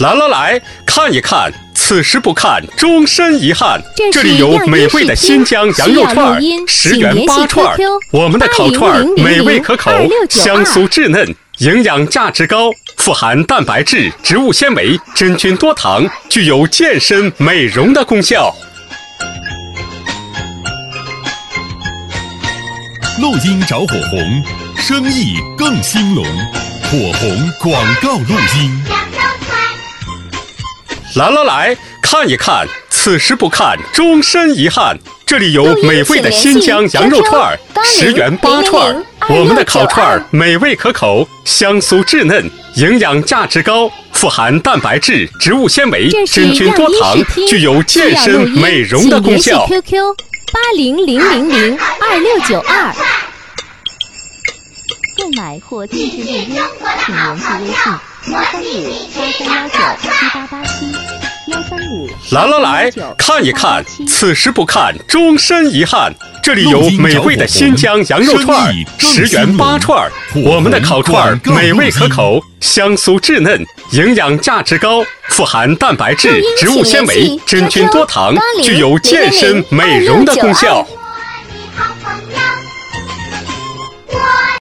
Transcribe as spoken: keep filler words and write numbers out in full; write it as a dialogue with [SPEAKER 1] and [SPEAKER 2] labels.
[SPEAKER 1] 来来来，看一看，此时不看，终身遗憾。这里有美味的新疆羊肉串，十元八串。我们的烤串美味可口，香酥稚嫩，营养价值高，富含蛋白质、植物纤维、真菌多糖，具有健身美容的功效。
[SPEAKER 2] 录音找火红，生意更兴隆。火红广告录音。
[SPEAKER 1] 来来来，看一看，此时不看，终身遗憾。这里有美味的新疆羊肉串，十元八串。我们的烤串美味可口，香酥稚嫩，营养价值高，富含蛋白质、植物纤维、真菌多糖，具有健身美容的功效。
[SPEAKER 3] Q Q 八零零零零二六九二。购买或定制录音，请联系微信幺三五幺三幺九七八八七幺三五。
[SPEAKER 1] 来来来，看一看，此时不看，终身遗憾。这里有美味的新疆羊肉串，十元八串。我们的烤串美味可口，香酥稚嫩，营养价值高，富含蛋白质、植物纤维、真菌多糖，具有健身美容的功效。